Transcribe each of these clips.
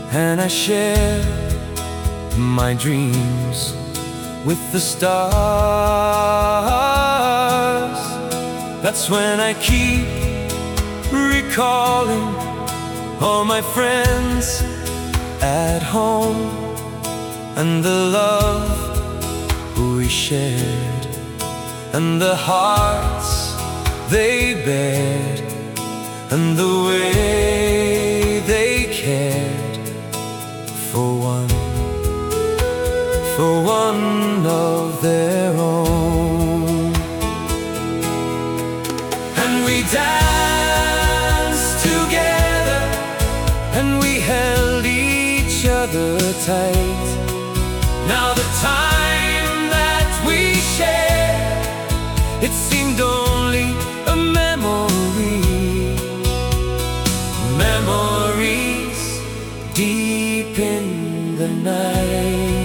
and I share my dreams with the stars. That's when I keep recalling all my friends at home, and the love we shared, and the hearts they bared, and the way they cared for one of their own. And we danced together, and we held each other tight. Now the time that we shared, it seemed only a memory. Memories deep in the night.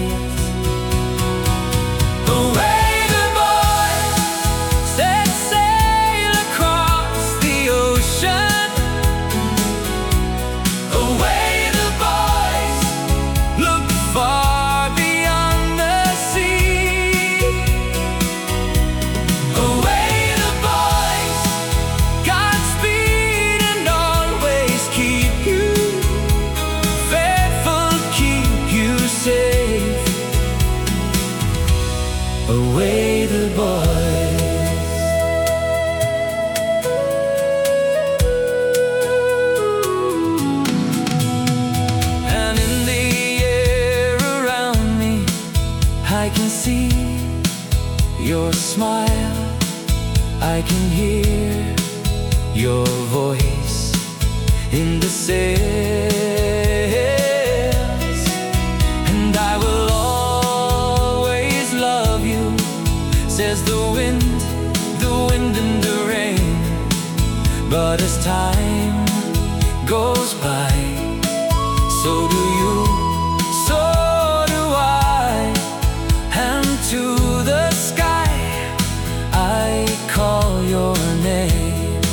Away the boys set sail across the ocean. Away the boys looked far beyond the sea. Away the boys, Godspeed and always keep you faithful, keep you safe. Away the boys. And in the air around me, I can see your smile, I can hear your voice in the sails, and I will always love you, says the wind and the rain. But as time goes by, so do you, so do I, and to the sky I call your name.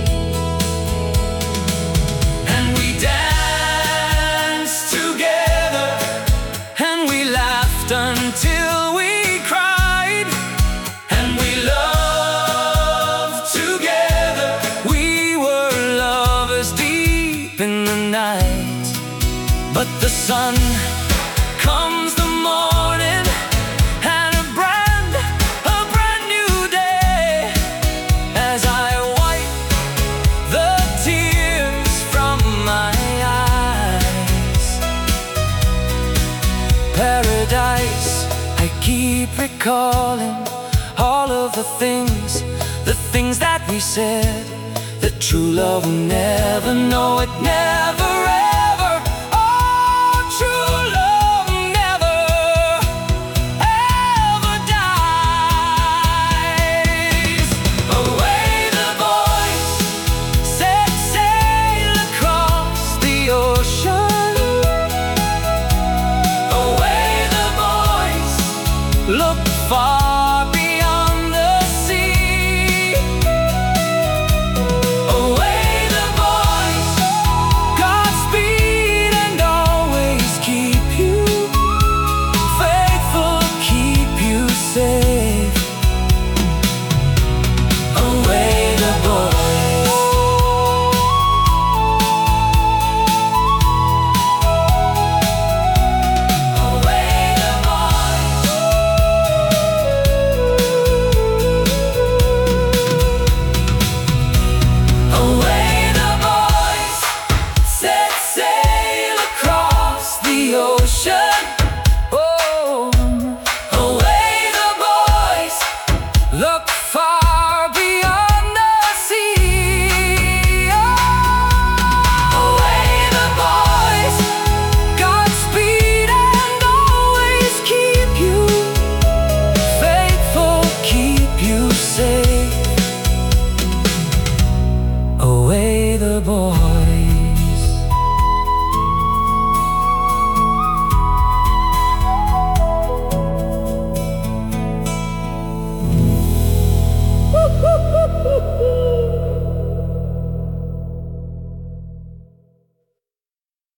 And we danced together, and we laughed until we cried, and we loved together. We were lovers deep in the night. But the sun comes the morning, and a brand new day, as I wipe the tears from my eyes. Paradise, I keep recalling all of the things that we said, that true love will never know, it never